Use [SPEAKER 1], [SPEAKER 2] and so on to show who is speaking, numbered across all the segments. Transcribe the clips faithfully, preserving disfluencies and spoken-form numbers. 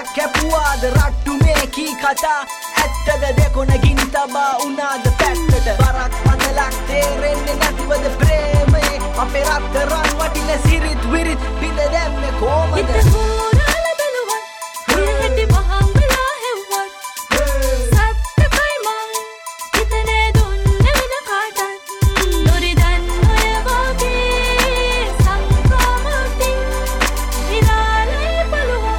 [SPEAKER 1] ගලක් කැපුවාද රට්ටු මේ කී කතා ඇත්තද දෙකොන ගිනි තබා උනාද පැත්තට බරක් පතලක් තේරෙන්නේ නැතිවද ප්‍රේමයේ අපේ රත්තරන් වටින සිරිත් විරිත් පිඳ දැම්මේ කොහමද
[SPEAKER 2] හිත හොරාල බැලුවත් ඔය හැටි වහම් වෙලා හෙව්වත් සත්තකයි මං හිතනේ දුන්නේ වෙන කාටත් නොරිදන් ඔය වගේ සංකාමතින් විරාලේ බලුවා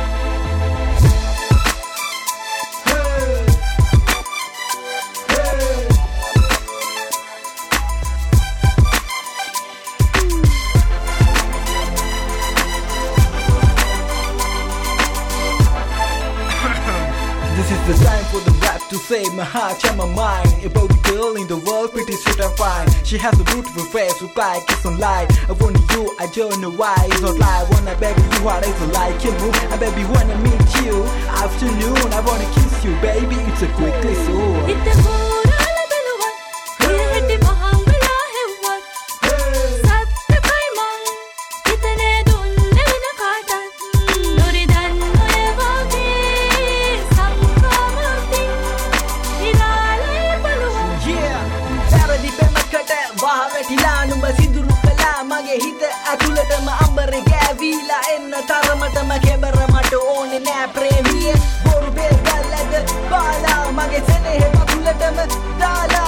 [SPEAKER 1] This is the time for the rap to save my heart and my mind. About the girl in the world, pretty sweet and fine. She has a beautiful face, look like it's on light. I want you, I don't know why it's not lie. Wanna baby you, what is like you move. And baby wanna meet you. Afternoon, I wanna kiss you, baby. It's a quick kiss.
[SPEAKER 2] හිත හොරාල බැලුවත් ඔය හැටි වහම් වෙලා හෙව්වත් සත්තකයි මං හිතනේ දුන්නේ වෙන කාටත් නොරිදන් ඔය වගේ සංකාමතින් විරාලේ බලුවා
[SPEAKER 1] Yeah, පැරදි පෙමකට වහ වැටිලා නුඹ සිදුරු කළා මගේ හිත ඇතුළටම අඹරේ ගෑවිලා එන්න තරමටම කෙබර මට ඕනේ නෑ ප්‍රේමියේ බොරු බේගල්ලද බාලා මගේ සෙනෙහ වතුලටම දාලා